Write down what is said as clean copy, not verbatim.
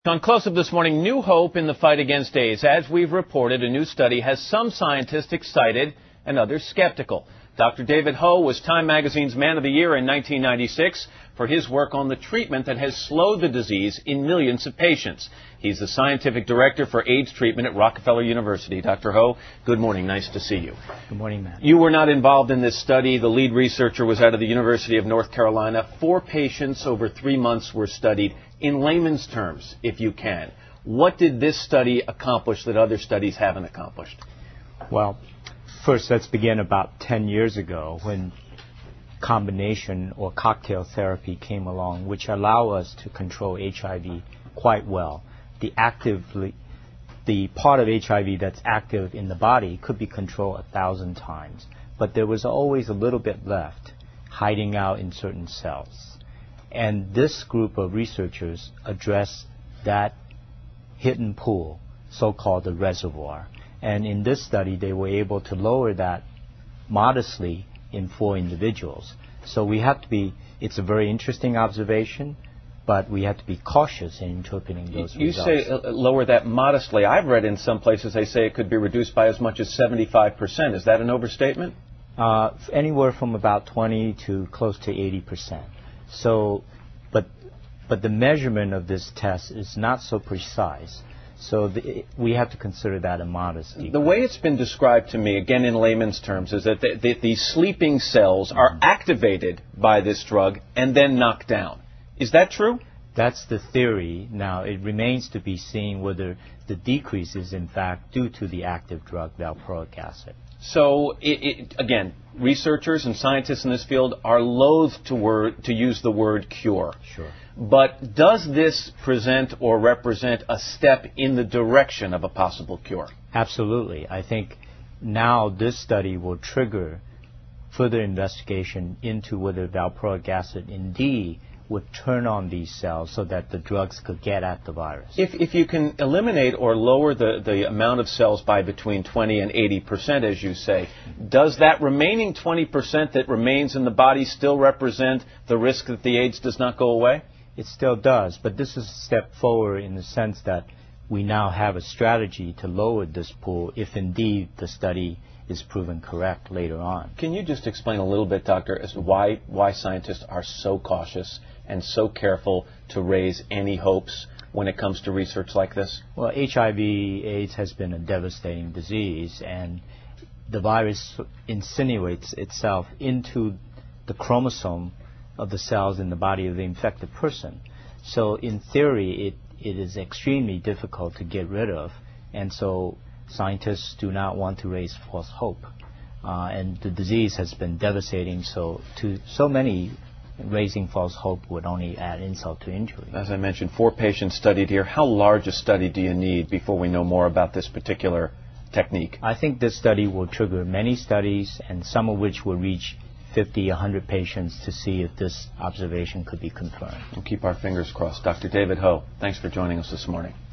On Close-Up this morning, new hope in the fight against AIDS. As we've reported, a new study has some scientists excited and others skeptical. Dr. David Ho was Time Magazine's Man of the Year in 1996 for his work on the treatment that has slowed the disease in millions of patients. He's the scientific director for AIDS treatment at Rockefeller University. Dr. Ho, good morning. Nice to see you. Good morning, Matt. You were not involved in this study. The lead researcher was out of the University of North Carolina. 4 patients over 3 months were studied. In layman's terms, if you can, what did this study accomplish that other studies haven't accomplished? Well, first, let's begin about 10 years ago when combination or cocktail therapy came along, which allow us to control HIV quite well. The part of HIV that's active in the body could be controlled 1,000 times, but there was always a little bit left hiding out in certain cells. And this group of researchers addressed that hidden pool, so-called the reservoir. And in this study, they were able to lower that modestly in 4 individuals. So we have to be, it's a very interesting observation, but we have to be cautious in interpreting those results. You say lower that modestly. I've read in some places they say it could be reduced by as much as 75%. Is that an overstatement? Anywhere from about 20 to close to 80%. So, but the measurement of this test is not so precise. So we have to consider that a modest decrease. The way it's been described to me, again in layman's terms, is that the sleeping cells are activated by this drug and then knocked down. Is that true? That's the theory. Now, it remains to be seen whether the decrease is in fact due to the active drug, valproic acid. So, again, researchers and scientists in this field are loath to use the word cure. Sure. But does this present or represent a step in the direction of a possible cure? Absolutely. I think now this study will trigger further investigation into whether valproic acid indeed would turn on these cells so that the drugs could get at the virus. If you can eliminate or lower the amount of cells by between 20 and 80%, as you say, does that remaining 20% that remains in the body still represent the risk that the AIDS does not go away? It still does, but this is a step forward in the sense that we now have a strategy to lower this pool if indeed the study is proven correct later on. Can you just explain a little bit, Doctor, as to why scientists are so cautious and so careful to raise any hopes when it comes to research like this? Well, HIV/AIDS has been a devastating disease, and the virus insinuates itself into the chromosome of the cells in the body of the infected person. So in theory, it is extremely difficult to get rid of, and so scientists do not want to raise false hope. And the disease has been devastating, so to so many, raising false hope would only add insult to injury. As I mentioned, 4 patients studied here. How large a study do you need before we know more about this particular technique? I think this study will trigger many studies, and some of which will reach 50, 100 patients to see if this observation could be confirmed. We'll keep our fingers crossed. Dr. David Ho, thanks for joining us this morning.